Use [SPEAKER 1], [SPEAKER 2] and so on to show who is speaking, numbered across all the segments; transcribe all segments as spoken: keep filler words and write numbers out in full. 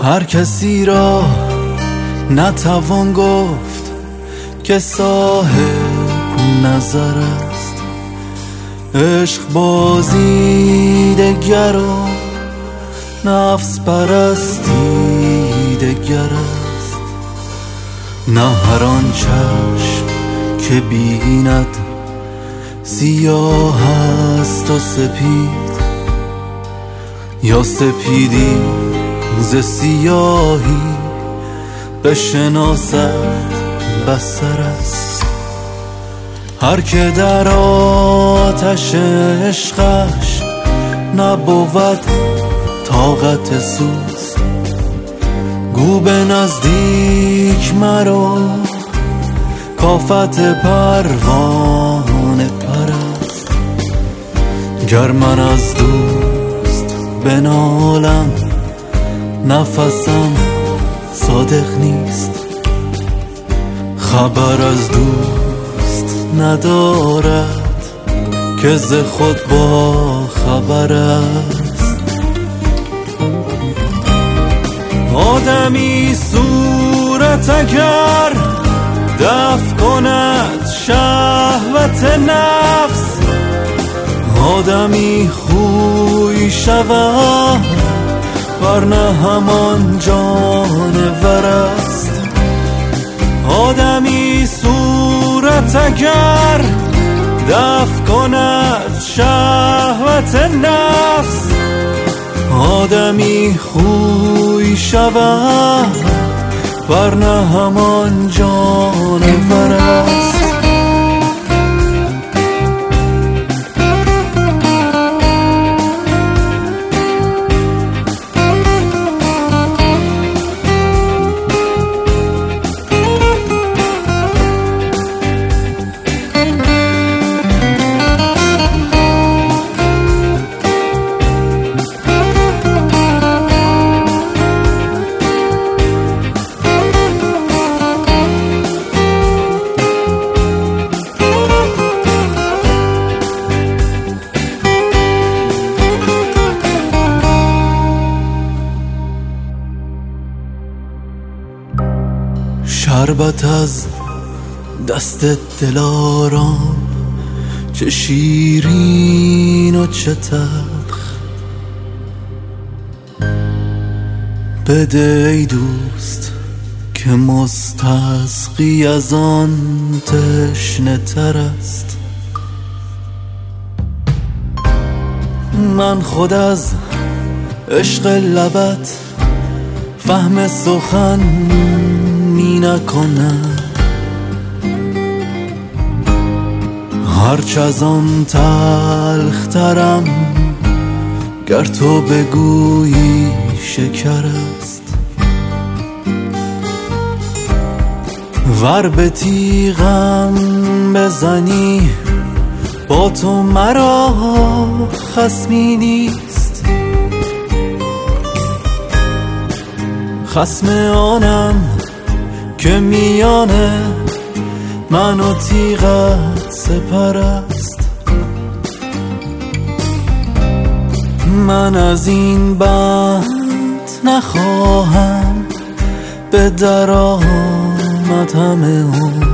[SPEAKER 1] هر کسی را نتوان گفت که صاحب نظر است. عشق بازی دگر و نفس پرستی دگر است. نه هر آن چشم که بیند سیاه است و سپید، یا سپیدی ز سیاهی بشناسد بصر است. هر که در آتش عشقش نبود طاقت سوز، گو به نزدیک مرو کافت پروانه پرست. گر من از دوست بنالم نفسم صادق نیست، خبر از دوست ندارد که ز خود با خبر است. آدمی صورت اگر دفع کند شهوت نفس، آدمی خوی شود ورنه همان جانور است. آدمی صورت اگر دفع کند شهوت نفس، آدمی خوی شود ورنه همان جانور است. شربت از دست دلارام چه شیرین و چه تلخ، بده ای دوست که مستسقی از آن تشنه تر است. من خود از عشق لبت فهم سخن می نکنم، هرچ از آن تلخ ترم گر تو بگویی شکر است. ور به تیغم بزنی با تو مرا خصمی نیست، خصم آنم که میانه من و تیغت سپر است. من از این بند نخواهم به در آمد همه اون،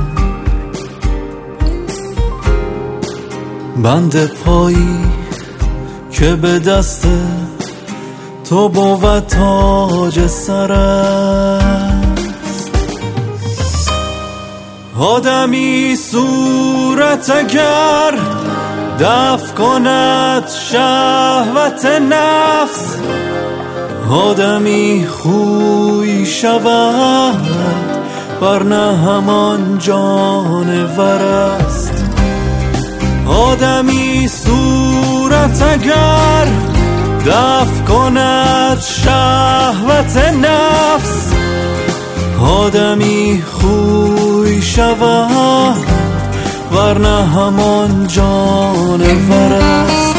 [SPEAKER 1] بند پایی که به دست تو بود تاج سر است. آدمی صورت اگر دفع کند شهوت نفس، آدمی خوی شود ورنه همان جانور است. آدمی صورت اگر دفع کند شهوت نفس، آدمی خوی شود ورنه همان جانور است.